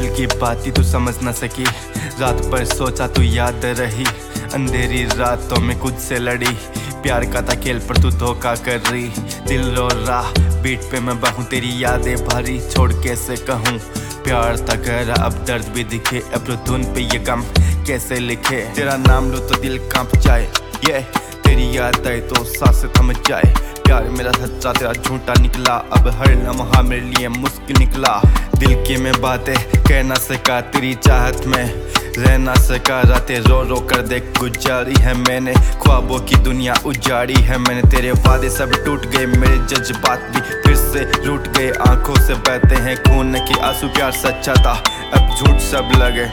दिल की बात तू समझ न सकी, रात भर सोचा तू याद रही, अंधेरी रातों में खुद से लड़ी, प्यार का था खेल पर तू धोखा कर रही। दिल रो रहा बीट पे मैं बहूं, तेरी यादें भारी छोड़ कैसे कहूँ, प्यार था गहरा अब दर्द भी दिखे, अब धुन पे ये गम कैसे लिखे। तेरा नाम लो तो दिल कांप जाए, ये तेरी याद आए तो सांस थम जाए। प्यार मेरा सच्चा तेरा झूठा निकला, अब हर लम्हा मेरे लिए मुश्किल निकला। दिल की मैं बातें कह ना सका, तेरी चाहत में रह ना सका। रातें रो रो कर देख गुजारी है मैंने, ख्वाबों की दुनिया उजाड़ी है मैंने। तेरे वादे सब टूट गए, मेरे जज्बात भी फिर से रूठ गए। आंखों से बहते हैं खून के आंसू, प्यार सच्चा था अब झूठ सब लगे।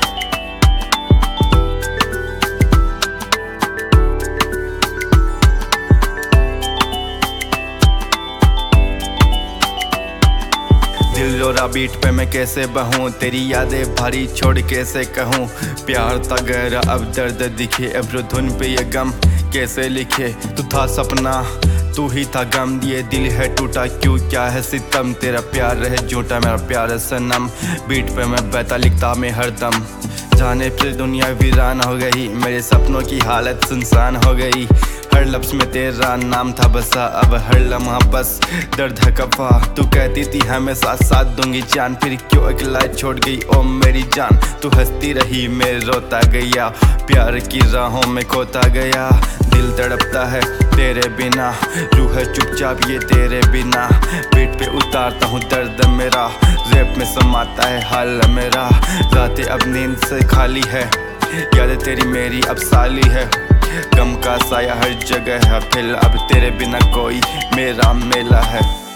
दिल रो रहा बीट पे मैं कैसे बहूं, तेरी यादें भारी छोड़ कैसे कहूँ। प्यार था गहरा अब दर्द दिखे, अब धुन पे ये गम कैसे लिखे। तू था सपना तू ही था गम, ये दिल है टूटा क्यों क्या है सितम। तेरा प्यार रहे झूठा मेरा प्यार है सनम, बीट पे मैं बहता लिखता मैं हरदम। जाने फिर दुनिया वीरान हो गई, मेरे सपनों की हालत सुनसान हो गई। हर लफ्ज़ में तेरा नाम था बसा, अब हर लम्हा बस दर्द है कफा। तू कहती थी हमेशा साथ दूंगी जान, फिर क्यों अकेला छोड़ गई ओ मेरी जान। तू हंसती रही मैं रोता गया, प्यार की राहों में खोता गया। दिल तड़पता है तेरे बिना, रूह है चुपचाप ये तेरे बिना। पेट पे उतारता हूँ दर्द मेरा, रैप में समाता है हाल मेरा। रातें अब नींद से खाली है, यादें तेरी मेरी अब साली है। गम का साया हर जगह है, फिर अब तेरे बिना कोई मेरा मेला है।